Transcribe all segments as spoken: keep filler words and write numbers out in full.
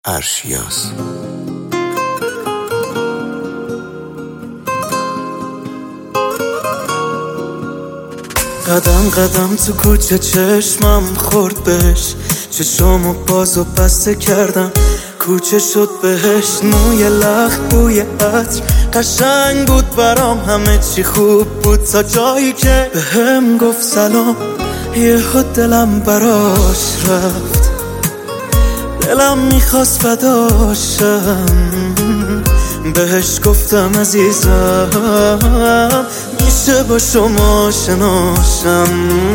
ارشیاز. قدم قدم تو کوچه چشمم خورد بهش، چشمو باز و بسته کردم کوچه شد بهش. موی لخت بوی عطر قشنگ بود برام، همه چی خوب بود تا جایی که به هم گفت سلام. یهو دلم براش رفت، دلم میخواست فداشم. بهش گفتم عزیزم میشه با شما شناشم،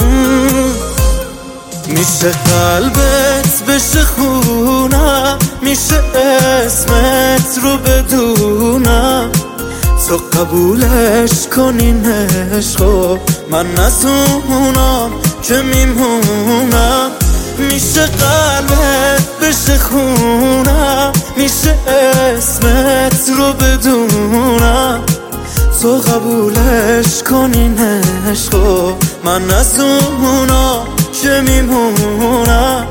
میشه قلبت بشه خونم، میشه اسمت رو بدونم. تو قبولش کنین عشقو من نسونم که میمونم. میشه قلبت بشه خونم، میشه اسمت رو بدونم. تو قبولش کنین عشقو من نسونم که میمونم.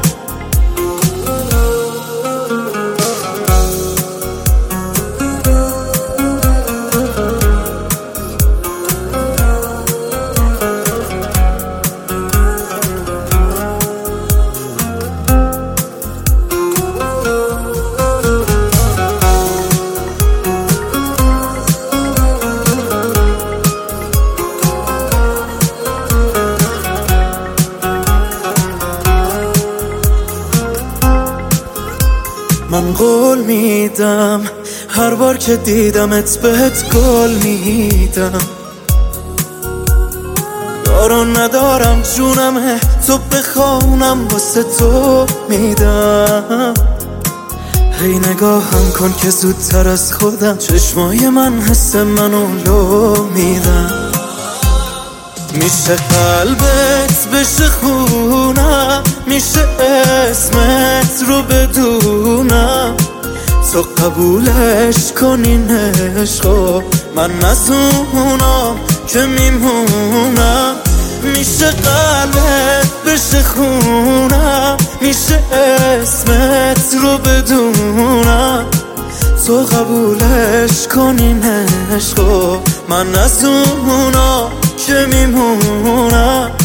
من قول میدم هر بار که دیدمت بهت گل میدم. دارو ندارم جونمه تو بخوانم واسه تو میدم. هی نگاهم کن که زودتر از خودم چشمای من حس منو لو میدم. میشه قلبت بشه خونم، میشه اسمت رو بدونم. تو قبولش کنین عشقو من نسونم که میمونم. میشه قلبت بشه خونم، میشه اسمت رو بدونم. تو قبولش کنین عشقو من نسونم که میمونم.